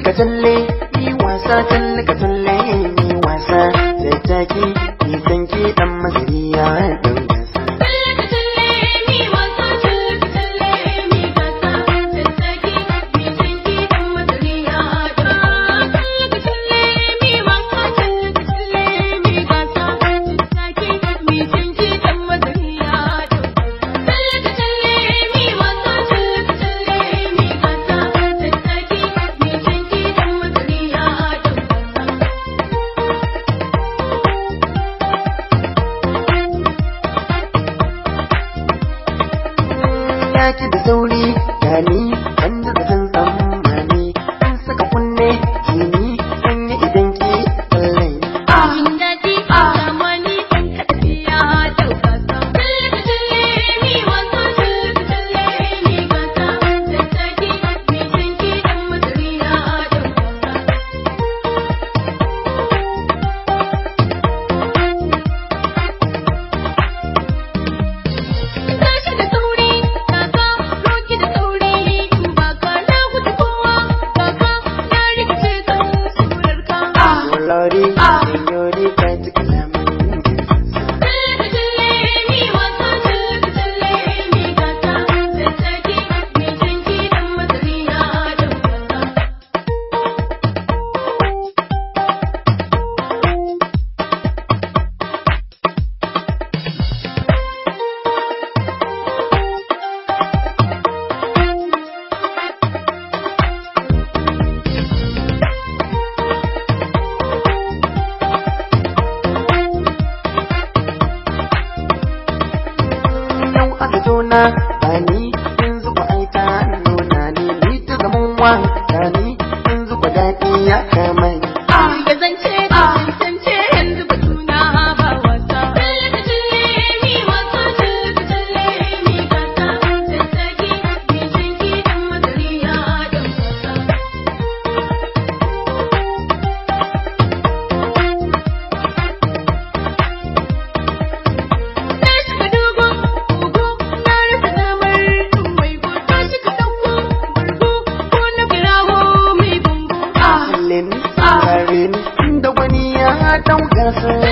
ka talle ni wasa talle ka talle ni wasa tattaki ni sanki dan mazariya dan gasa talle ka talle ni wasa talle ka talle ni gasa tattaki ni sanki dan mazariya talle ka talle ni wasa talle ka talle ni gasa tattaki ni sanki dan mazariya talle ka talle ni wasa talle ka talle ni gasa tattaki ni sanki dan mazariya yaki da sauri gani wanda da san tsammani an saka kunne jini sanya idan ki kallai Jin daɗi zamani ɗan kaɗafiya ɗauka sa. Talle ka talle ni wasa talle ka talle ni gasa tattaki ni sanki ɗan mazariya ɗauka sa. Tashi da sauri kaka roki da sauri in baka na gudu kowa kaka na rikice kan surarka. Lori señori ka ci kalaman Talle ka talle ni wasa talle ka talle ni gasa tattaki ni sanki ɗan mazariya ɗauka sa. yau aka tona bani yanzu ba aita nuna ni ta zaman wanka ni yanzu ba daɗi ya kamai Ya zance da tantance yanzu batuna ba wasa. Talle ka talle ni wasa talle ka talle ni gasa tattaki ni sanki ɗan mazariya ɗauka sa. Na shiga dogon kogo na rasa damar in waigo ta shiga ɗauko bargo ko na kirawo mai bango. Lin, Karin, da wani ya ɗauka sa